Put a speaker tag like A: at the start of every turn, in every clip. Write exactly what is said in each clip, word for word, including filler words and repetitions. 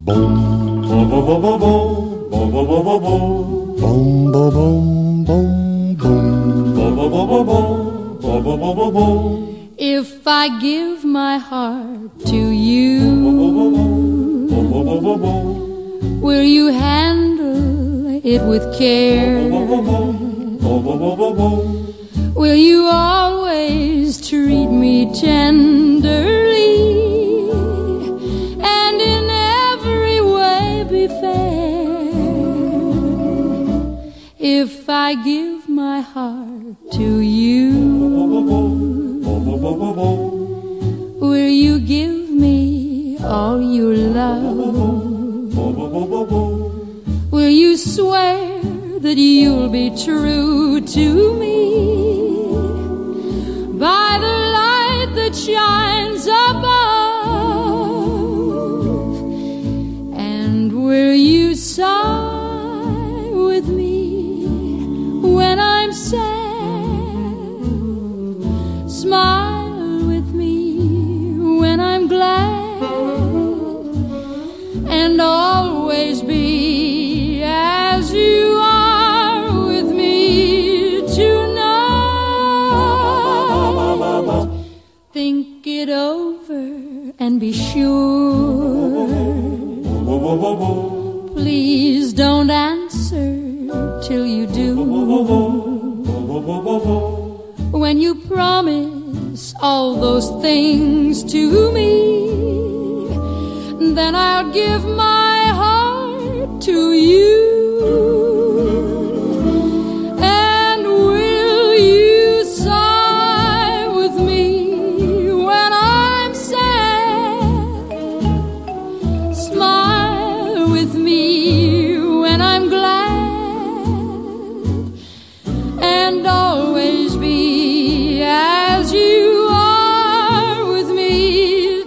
A: Boom, boom, boom, boom, boom, boom, boom, boom, boom, boom, boom, boom, boom, boom.
B: If I give my heart to you, will you handle it with care? Will you always treat me tenderly and in every way be fair? If I give my heart to you, will you give me all your love? Will you swear that you'll be true to me by the light that shines above? And will you sigh with me when I'm sad? Smile with me when I'm glad, and always be as you are with me tonight. Think it over and be sure. Please don't answer till you do. When you promise all those things to me, then I'll give my heart to you. And will you sigh with me when I'm sad? Smile with me when I'm glad, and always be as you are with me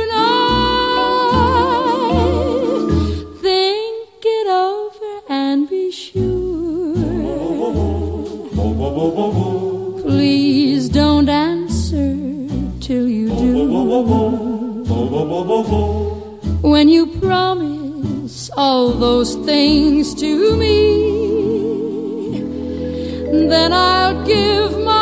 B: tonight. Think it over and be sure. Please don't answer till you do. When you promise all those things to me, then I'll give my